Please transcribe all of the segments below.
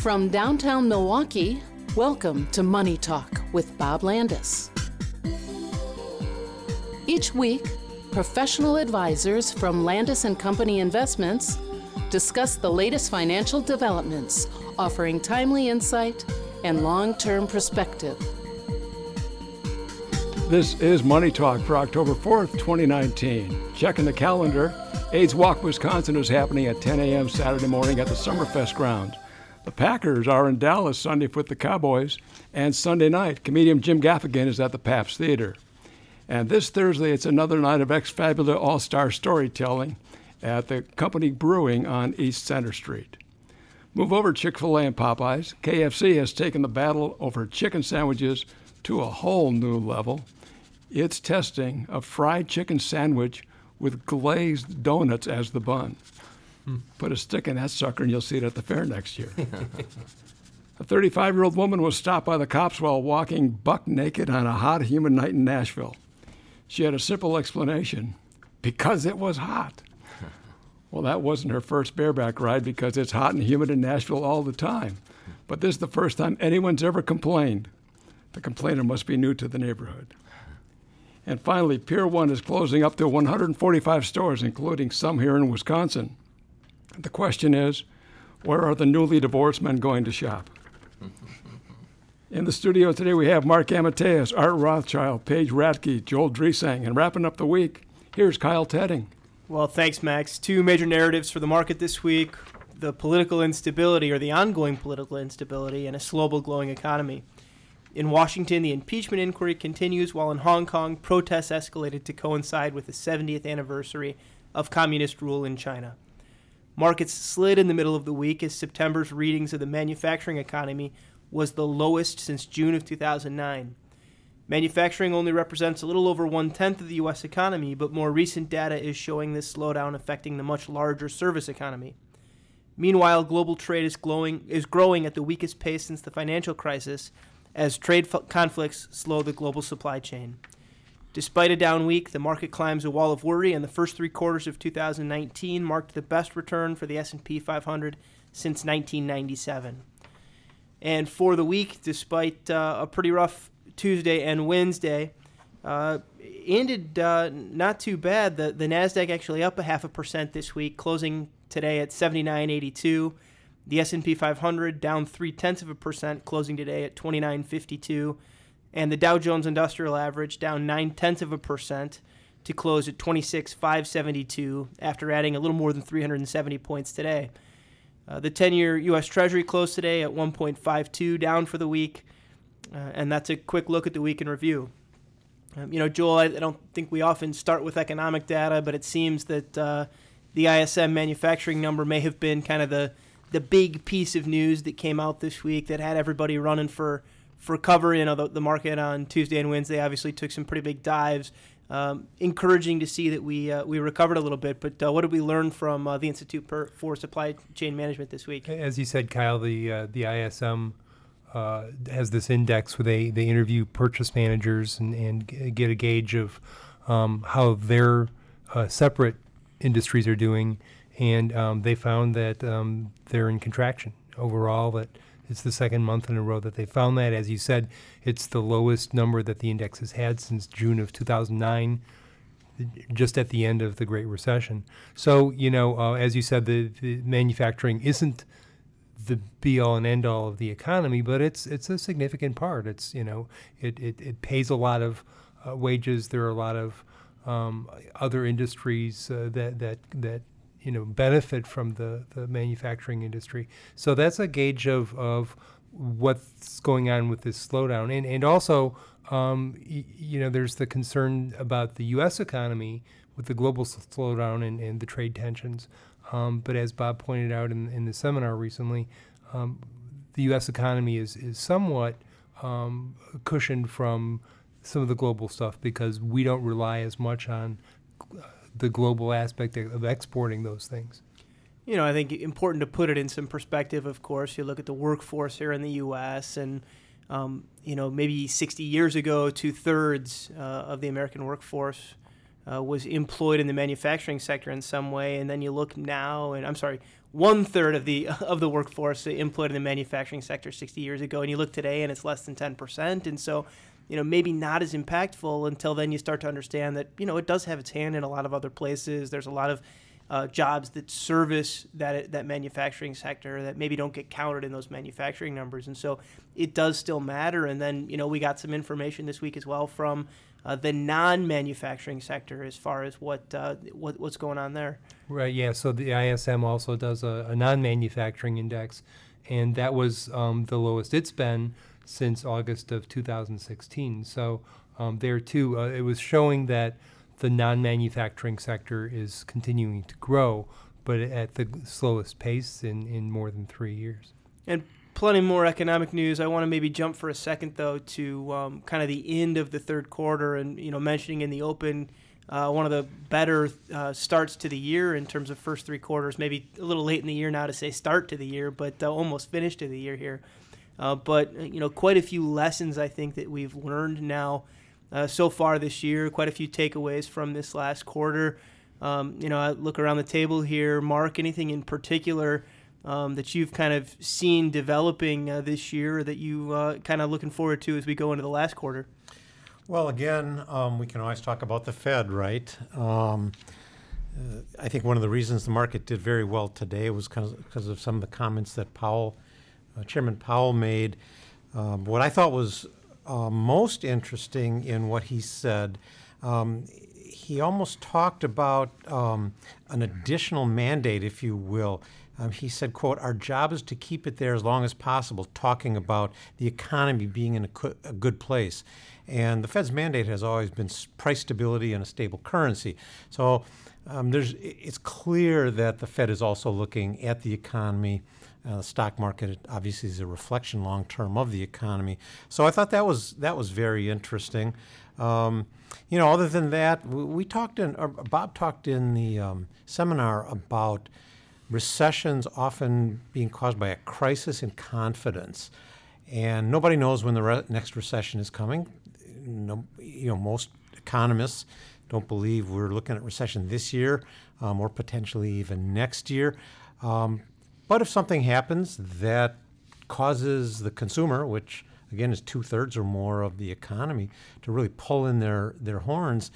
From downtown Milwaukee, welcome to Money Talk with Bob Landis. Each week, professional advisors from Landis & Company Investments discuss the latest financial developments, offering timely insight and long-term perspective. This is Money Talk for October 4th, 2019. Checking the calendar, AIDS Walk Wisconsin is happening at 10 a.m. Saturday morning at the Summerfest grounds. The Packers are in Dallas Sunday with the Cowboys, and Sunday night, comedian Jim Gaffigan is at the Pabst Theater. And this Thursday, it's another night of ex-Fabula All-Star storytelling at the Company Brewing on East Center Street. Move over Chick-fil-A and Popeyes. KFC has taken the battle over chicken sandwiches to a whole new level. It's testing a fried chicken sandwich with glazed donuts as the bun. Put a stick in that sucker and you'll see it at the fair next year. A 35-year-old woman was stopped by the cops while walking buck naked on a hot, humid night in Nashville. She had a simple explanation: because it was hot. Well, that wasn't her first bareback ride, because it's hot and humid in Nashville all the time. But this is the first time anyone's ever complained. The complainer must be new to the neighborhood. And finally, Pier 1 is closing up to 145 stores, including some here in Wisconsin. The question is, where are the newly divorced men going to shop? In the studio today, we have Mark Amateus, Art Rothschild, Paige Ratke, Joel Dresang, and wrapping up the week, here's Kyle Tedding. Well, thanks, Max. Two major narratives for the market this week: the political instability, or the ongoing political instability, and a glowing economy. In Washington, the impeachment inquiry continues, while in Hong Kong, protests escalated to coincide with the 70th anniversary of communist rule in China. Markets slid in the middle of the week as September's readings of the manufacturing economy was the lowest since June of 2009. Manufacturing only represents a little over 1/10 of the U.S. economy, but more recent data is showing this slowdown affecting the much larger service economy. Meanwhile, global trade is growing at the weakest pace since the financial crisis, as trade conflicts slow the global supply chain. Despite a down week, the market climbs a wall of worry, and the first three quarters of 2019 marked the best return for the S&P 500 since 1997. And for the week, despite a pretty rough Tuesday and Wednesday, ended not too bad. The NASDAQ actually up 0.5% this week, closing today at 79.82. The S&P 500 down 0.3%, closing today at 29.52. And the Dow Jones Industrial Average down 0.9% to close at 26,572 after adding a little more than 370 points today. The 10-year U.S. Treasury closed today at 1.52, down for the week. And that's a quick look at the week in review. Joel, I don't think we often start with economic data, but it seems that the ISM manufacturing number may have been kind of the big piece of news that came out this week that had everybody running for cover. The market on Tuesday and Wednesday obviously took some pretty big dives. Encouraging to see that we recovered a little bit. But what did we learn from the Institute for Supply Chain Management this week? As you said, Kyle, the ISM has this index where they interview purchase managers and get a gauge of how their separate industries are doing. And they found that they're in contraction overall, that it's the second month in a row that they found that. As you said, it's the lowest number that the index has had since June of 2009, just at the end of the Great Recession. So, as you said, the manufacturing isn't the be-all and end-all of the economy, but it's a significant part. It's, it pays a lot of wages. There are a lot of other industries that benefit from the manufacturing industry. So that's a gauge of what's going on with this slowdown. And also, there's the concern about the U.S. economy with the global slowdown and the trade tensions. But as Bob pointed out in the seminar recently, the U.S. economy is somewhat cushioned from some of the global stuff because we don't rely as much on the global aspect of exporting those things. I think important to put it in some perspective, of course. You look at the workforce here in the U.S. and, maybe 60 years ago, 2/3 of the American workforce was employed in the manufacturing sector in some way. And then you look now, 1/3 of the workforce employed in the manufacturing sector 60 years ago, and you look today and it's less than 10%. And so, maybe not as impactful until then you start to understand that, it does have its hand in a lot of other places. There's a lot of jobs that service that manufacturing sector that maybe don't get counted in those manufacturing numbers. And so it does still matter. And then, we got some information this week as well from the non-manufacturing sector as far as what's going on there. Right, yeah. So the ISM also does a non-manufacturing index, and that was the lowest it's been since August of 2016. So there too, it was showing that the non-manufacturing sector is continuing to grow, but at the slowest pace in more than 3 years. And plenty more economic news. I want to maybe jump for a second, though, to kind of the end of the third quarter and, mentioning in the open one of the better starts to the year in terms of first three quarters, maybe a little late in the year now to say start to the year, but almost finish to the year here. But quite a few lessons, I think, that we've learned now so far this year, quite a few takeaways from this last quarter. I look around the table here. Mark, anything in particular that you've kind of seen developing this year that you kind of looking forward to as we go into the last quarter? Well, again, we can always talk about the Fed, right? I think one of the reasons the market did very well today was because of some of the comments that Chairman Powell made. What I thought was most interesting in what he said, he almost talked about an additional mandate, if you will. He said, quote, "Our job is to keep it there as long as possible," talking about the economy being in a good place. And the Fed's mandate has always been price stability and a stable currency. So it's clear that the Fed is also looking at the economy. The stock market obviously is a reflection long-term of the economy. So I thought that was very interesting. Other than that, Bob talked in the seminar about recessions often being caused by a crisis in confidence, and nobody knows when the next recession is coming. Most economists don't believe we're looking at recession this year, or potentially even next year. But if something happens that causes the consumer, which again is 2/3 or more of the economy, to really pull in their horns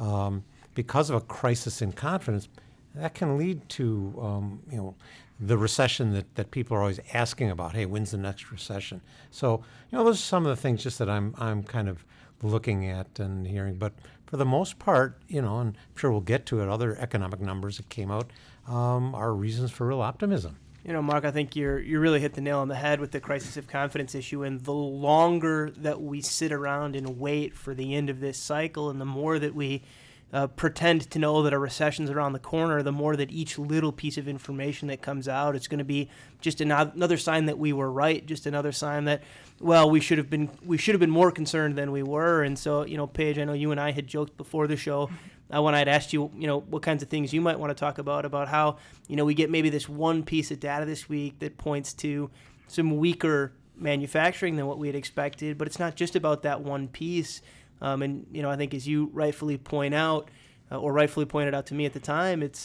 because of a crisis in confidence, that can lead to the recession that people are always asking about. Hey, when's the next recession? So those are some of the things just that I'm kind of looking at and hearing. But for the most part, and I'm sure we'll get to it, other economic numbers that came out are reasons for real optimism. Mark, I think you really hit the nail on the head with the crisis of confidence issue. And the longer that we sit around and wait for the end of this cycle, and the more that we pretend to know that a recession's around the corner, the more that each little piece of information that comes out, it's going to be just another sign that we were right, just another sign that, well, we should have been more concerned than we were. And so, Paige, I know you and I had joked before the show when I'd asked you, what kinds of things you might want to talk about how, we get maybe this one piece of data this week that points to some weaker manufacturing than what we had expected, but it's not just about that one piece. And I think as you rightfully point out, or rightfully pointed out to me at the time, it's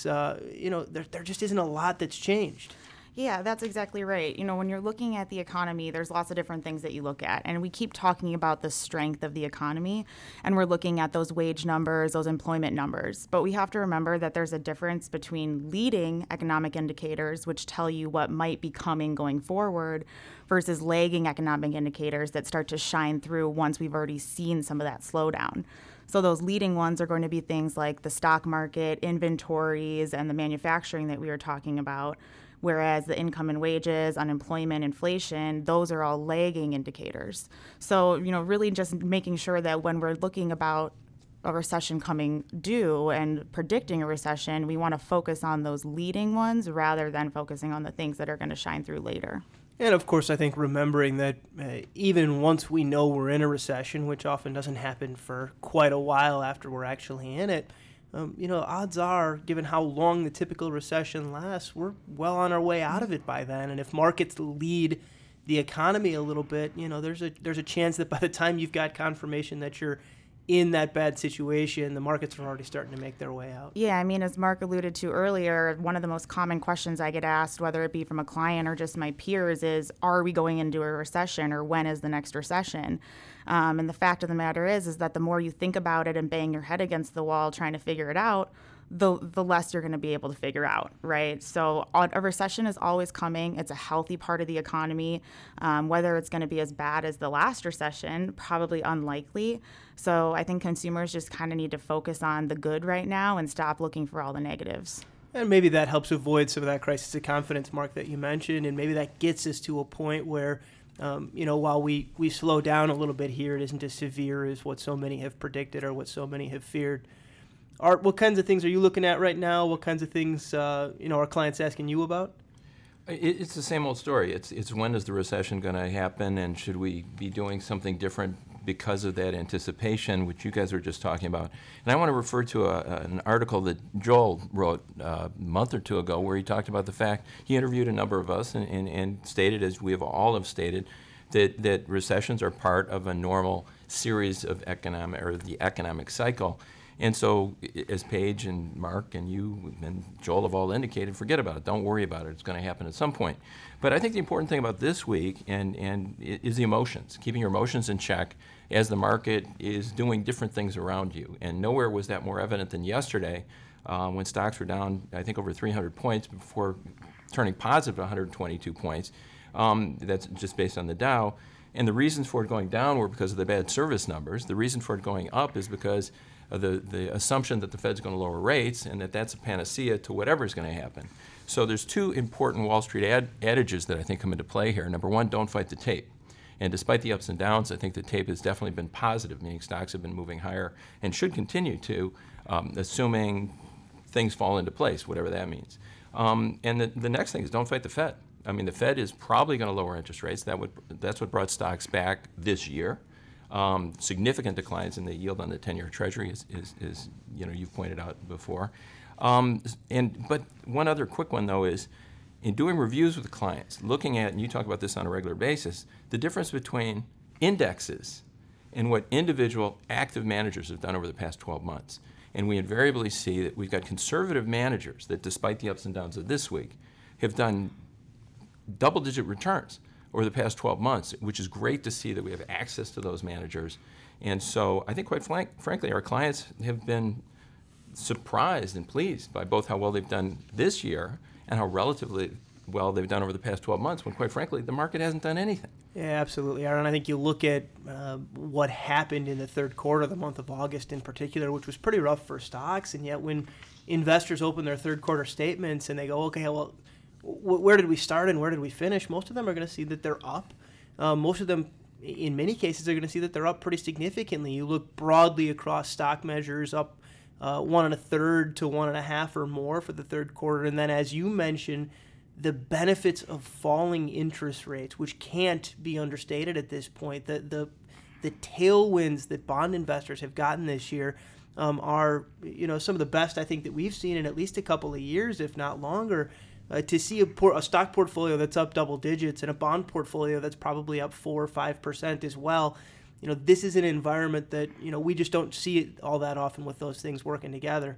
there just isn't a lot that's changed. Yeah, that's exactly right. When you're looking at the economy, there's lots of different things that you look at. And we keep talking about the strength of the economy, and we're looking at those wage numbers, those employment numbers. But we have to remember that there's a difference between leading economic indicators, which tell you what might be coming going forward, versus lagging economic indicators that start to shine through once we've already seen some of that slowdown. So those leading ones are going to be things like the stock market, inventories, and the manufacturing that we were talking about. Whereas the income and wages, unemployment, inflation, those are all lagging indicators. So, really just making sure that when we're looking about a recession coming due and predicting a recession, we want to focus on those leading ones rather than focusing on the things that are going to shine through later. And of course, I think remembering that even once we know we're in a recession, which often doesn't happen for quite a while after we're actually in it, odds are, given how long the typical recession lasts, we're well on our way out of it by then. And if markets lead the economy a little bit, there's a chance that by the time you've got confirmation that you're in that bad situation, the markets are already starting to make their way out. Yeah, I mean, as Mark alluded to earlier, one of the most common questions I get asked, whether it be from a client or just my peers, is, are we going into a recession, or when is the next recession? And the fact of the matter is that the more you think about it and bang your head against the wall trying to figure it out, the less you're going to be able to figure out, right? So a recession is always coming. It's a healthy part of the economy. Whether it's going to be as bad as the last recession, probably unlikely. So I think consumers just kind of need to focus on the good right now and stop looking for all the negatives. And maybe that helps avoid some of that crisis of confidence, Mark, that you mentioned, and maybe that gets us to a point where, while we slow down a little bit here, it isn't as severe as what so many have predicted or what so many have feared. Art, what kinds of things are you looking at right now? What kinds of things, are clients asking you about? It's the same old story. It's when is the recession going to happen, and should we be doing something different because of that anticipation, which you guys were just talking about. And I want to refer to an article that Joel wrote a month or two ago, where he talked about the fact, he interviewed a number of us and stated, as we have all have stated, that recessions are part of a normal series of the economic cycle. And so, as Paige and Mark and you and Joel have all indicated, forget about it. Don't worry about it. It's going to happen at some point. But I think the important thing about this week and is the emotions, keeping your emotions in check as the market is doing different things around you. And nowhere was that more evident than yesterday, when stocks were down, I think, over 300 points before turning positive 122 points. That's just based on the Dow. And the reasons for it going down were because of the bad service numbers. The reason for it going up is because the assumption that the Fed's going to lower rates and that's a panacea to whatever is going to happen. So there's two important Wall Street adages that I think come into play here. Number one, don't fight the tape. And despite the ups and downs, I think the tape has definitely been positive, meaning stocks have been moving higher and should continue to, assuming things fall into place, whatever that means. And the next thing is don't fight the Fed. I mean, the Fed is probably going to lower interest rates. That's what brought stocks back this year. Significant declines in the yield on the 10-year Treasury, is you've pointed out before. But one other quick one, though, is in doing reviews with clients, looking at, and you talk about this on a regular basis, the difference between indexes and what individual active managers have done over the past 12 months. And we invariably see that we've got conservative managers that, despite the ups and downs of this week, have done double-digit returns over the past 12 months, which is great to see that we have access to those managers. And so I think, quite frankly, our clients have been surprised and pleased by both how well they've done this year and how relatively well they've done over the past 12 months, when, quite frankly, the market hasn't done anything. Yeah, absolutely, Aaron. I think you look at what happened in the third quarter, the month of August in particular, which was pretty rough for stocks, and yet when investors open their third quarter statements and they go, okay, well, where did we start and where did we finish? Most of them are going to see that they're up. Most of them, in many cases, are going to see that they're up pretty significantly. You look broadly across stock measures, up 1 1/3 to 1.5 or more for the third quarter. And then, as you mentioned, the benefits of falling interest rates, which can't be understated at this point. The tailwinds that bond investors have gotten this year are some of the best I think that we've seen in at least a couple of years, if not longer. To see a stock portfolio that's up double digits and a bond portfolio that's probably up 4 or 5% as well, this is an environment that we just don't see it all that often with those things working together.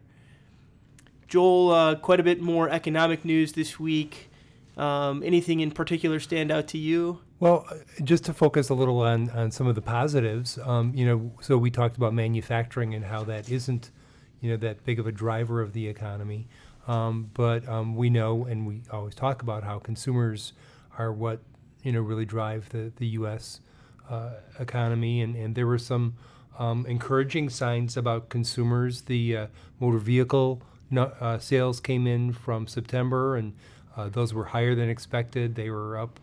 Joel, quite a bit more economic news this week. Anything in particular stand out to you? Well, just to focus a little on some of the positives, so we talked about manufacturing and how that isn't, that big of a driver of the economy. But we know, and we always talk about how consumers are what, really drive the U.S. Economy. And there were some encouraging signs about consumers. The motor vehicle sales came in from September, and those were higher than expected. They were up,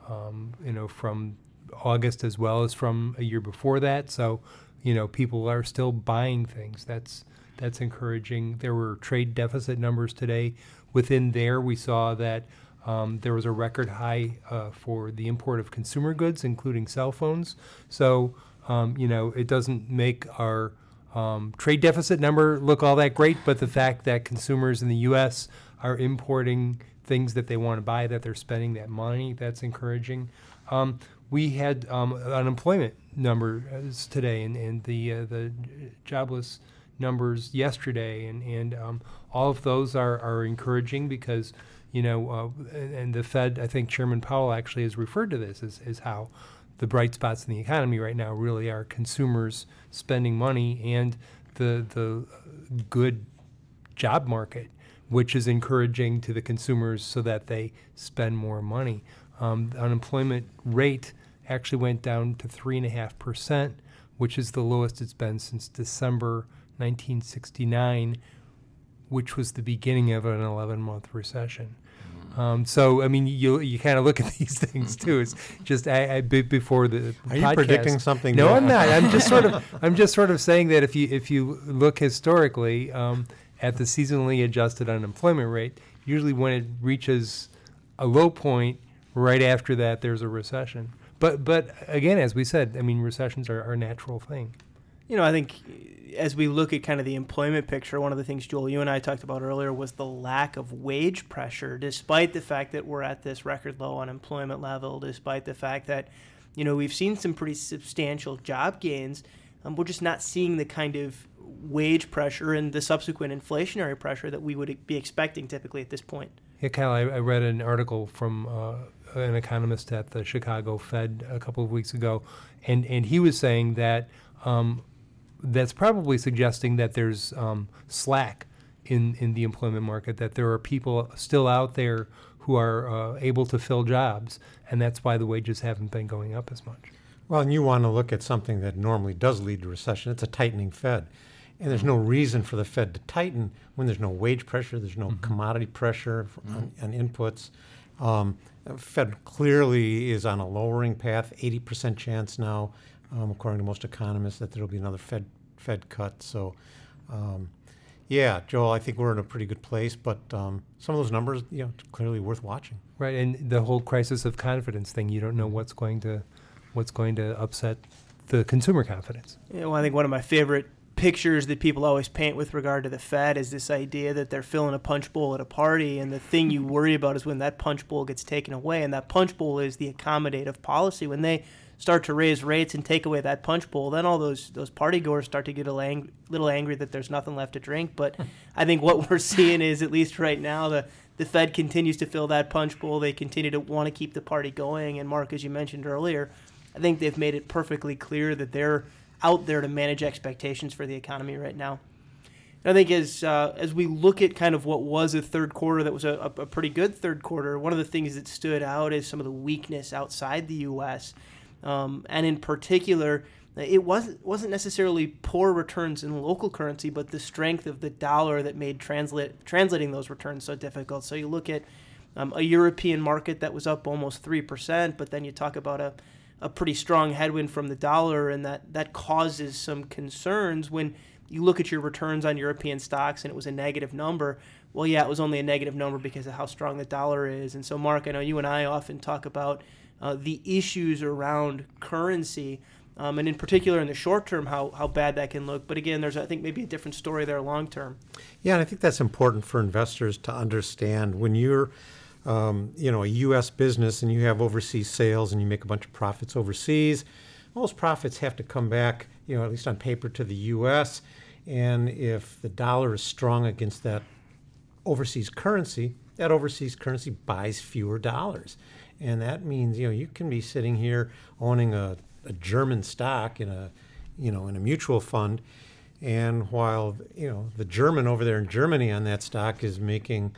from August as well as from a year before that. So, people are still buying things. That's encouraging. There were trade deficit numbers today. Within there, we saw that there was a record high for the import of consumer goods, including cell phones. So, it doesn't make our trade deficit number look all that great, but the fact that consumers in the U.S. are importing things that they want to buy, that they're spending that money, that's encouraging. We had unemployment numbers today, and the jobless numbers yesterday, and all of those are encouraging because, and the Fed, I think Chairman Powell actually has referred to this as how the bright spots in the economy right now really are consumers spending money and the good job market, which is encouraging to the consumers so that they spend more money. The unemployment rate actually went down to 3.5%, which is the lowest it's been since December 1969, which was the beginning of an 11-month recession. So, I mean, you kind of look at these things too. It's just before the Are podcast. you predicting something? No, Bill? I'm not. I'm just sort of saying that if you look historically at the seasonally adjusted unemployment rate, usually when it reaches a low point, right after that there's a recession. But again, as we said, I mean, recessions are a natural thing. I think as we look at kind of the employment picture, one of the things, Joel, you and I talked about earlier was the lack of wage pressure, despite the fact that we're at this record low unemployment level, despite the fact that, we've seen some pretty substantial job gains. We're just not seeing the kind of wage pressure and the subsequent inflationary pressure that we would be expecting typically at this point. Yeah, Kyle, I read an article from an economist at the Chicago Fed a couple of weeks ago, and he was saying that that's probably suggesting that there's slack in the employment market, that there are people still out there who are able to fill jobs, and that's why the wages haven't been going up as much. Well, and you want to look at something that normally does lead to recession. It's a tightening Fed. And there's no reason for the Fed to tighten when there's no wage pressure, there's no commodity pressure on inputs. Fed clearly is on a lowering path, 80% chance now, according to most economists, that there will be another Fed cut. So, yeah, Joel, I think we're in a pretty good place, but some of those numbers, clearly worth watching. Right, and the whole crisis of confidence thing, you don't know what's going to upset the consumer confidence. Yeah, well, I think one of my favorite pictures that people always paint with regard to the Fed is this idea that they're filling a punch bowl at a party, and the thing you worry about is when that punch bowl gets taken away, and that punch bowl is the accommodative policy. When they start to raise rates and take away that punch bowl, then all those party goers start to get a little angry that there's nothing left to drink. But I think what we're seeing is, at least right now, the Fed continues to fill that punch bowl. They continue to want to keep the party going. And Mark, as you mentioned earlier, I think they've made it perfectly clear that they're out there to manage expectations for the economy right now. And I think as we look at kind of what was a third quarter that was a pretty good third quarter, one of the things that stood out is some of the weakness outside the U.S. And in particular, it wasn't necessarily poor returns in local currency, but the strength of the dollar that made translating those returns so difficult. So you look at a European market that was up almost 3%, but then you talk about a pretty strong headwind from the dollar, and that causes some concerns when you look at your returns on European stocks and it was a negative number. Well, yeah, it was only a negative number because of how strong the dollar is. And so, Mark, I know you and I often talk about the issues around currency, and in particular in the short term, how bad that can look. But again, there's, I think, maybe a different story there long term. Yeah, and I think that's important for investors to understand. When you're a U.S. business and you have overseas sales and you make a bunch of profits overseas, those profits have to come back, at least on paper, to the U.S. And if the dollar is strong against that overseas currency buys fewer dollars. And that means, you can be sitting here owning a German stock in a mutual fund, and while, the German over there in Germany on that stock is making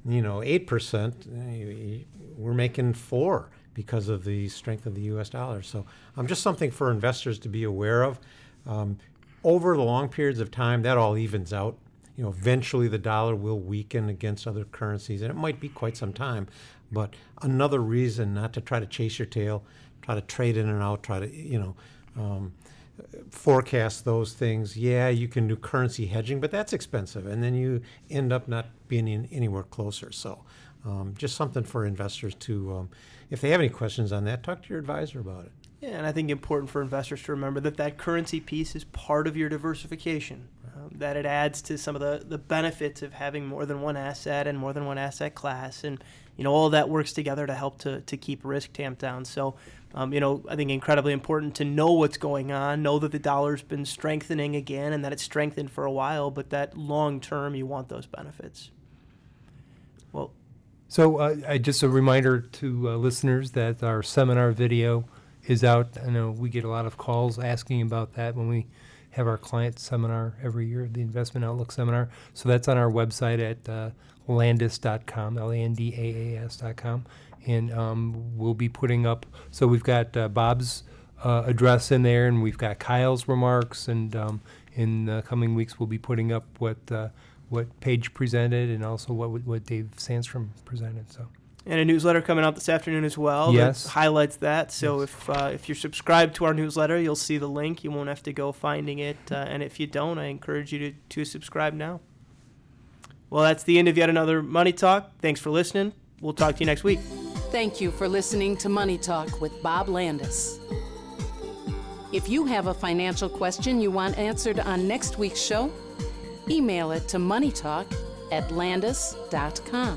8%, we're making 4% because of the strength of the U.S. dollar. So just something for investors to be aware of. Over the long periods of time, that all evens out. Eventually the dollar will weaken against other currencies, and it might be quite some time. But another reason not to try to chase your tail, try to trade in and out, try to, forecast those things. Yeah, you can do currency hedging, but that's expensive, and then you end up not being anywhere closer. So just something for investors to, if they have any questions on that, talk to your advisor about it. Yeah, and I think important for investors to remember that currency piece is part of your diversification. that it adds to some of the benefits of having more than one asset and more than one asset class. And, all of that works together to help to keep risk tamped down. So, I think incredibly important to know what's going on, know that the dollar's been strengthening again and that it's strengthened for a while, but that long term you want those benefits. Well, So just a reminder to listeners that our seminar video is out. I know we get a lot of calls asking about that when we have our client seminar every year, the Investment Outlook Seminar. So that's on our website at landis.com, landaas.com. And we'll be putting up, so we've got Bob's address in there, and we've got Kyle's remarks, and in the coming weeks we'll be putting up what Paige presented and also what Dave Sandstrom presented. So. And a newsletter coming out this afternoon as well Yes. that highlights that. So Yes. if you're subscribed to our newsletter, you'll see the link. You won't have to go finding it. And if you don't, I encourage you to subscribe now. Well, that's the end of yet another Money Talk. Thanks for listening. We'll talk to you next week. Thank you for listening to Money Talk with Bob Landis. If you have a financial question you want answered on next week's show, email it to moneytalk@landis.com.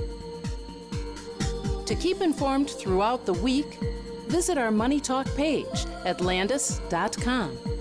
To keep informed throughout the week, visit our Money Talk page at landis.com.